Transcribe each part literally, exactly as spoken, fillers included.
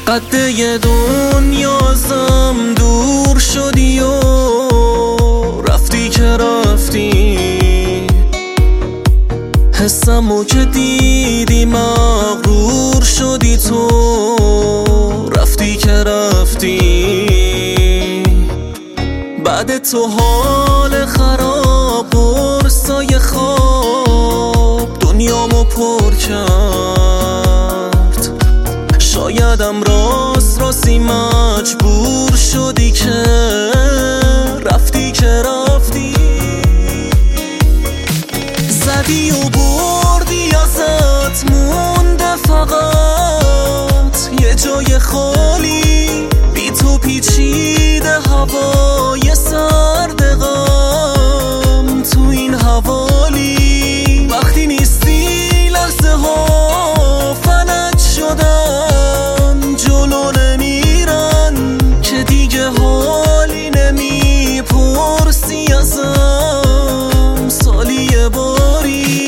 قده دنیا ازم دور شدی و رفتی که رفتی، حسمو که دیدی مغرور شدی تو، رفتی که رفتی. بعد تو حال خراب قرصای خواب دنیامو پر کرد. شایدم راست راستی مجبور شدی که رفتی که رفتی. زدی و بردی ازت مونده فقط یه جای خالی، بی تو پیچیده هوای سرد غم تو این حوالی. وقتی نیستی لحظه ها فلج شدن، جلو نمیرن که دیگه حالی نمیپرسی ازم سالی یه باری.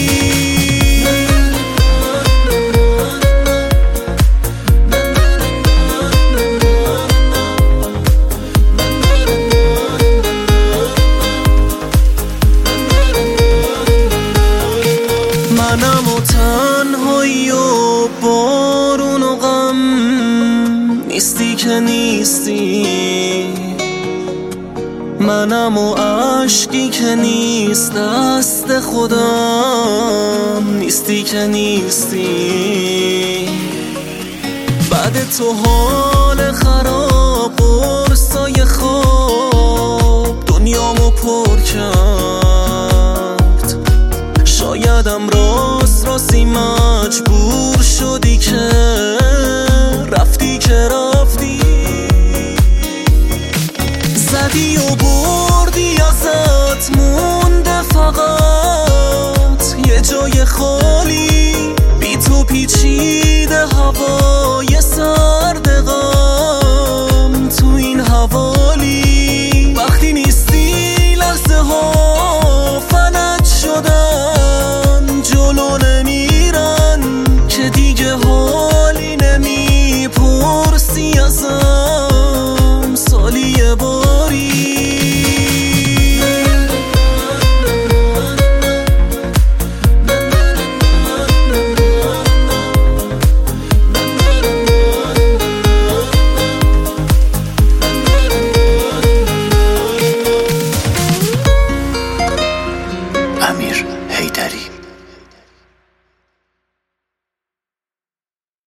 منم و تنهایی و بارون و غم، نیستی که نیستی. منم و عشقی که نیست دست خودم، نیستی که نیستی. بعد تو حال خراب قرصای خواب دنیامو پر کرد. شایدم راست راستی مجبور شدی که رفتی که رفتی. زدی و بردی ازت مونده فقط یه جای خالی، بی تو پیچیده هوا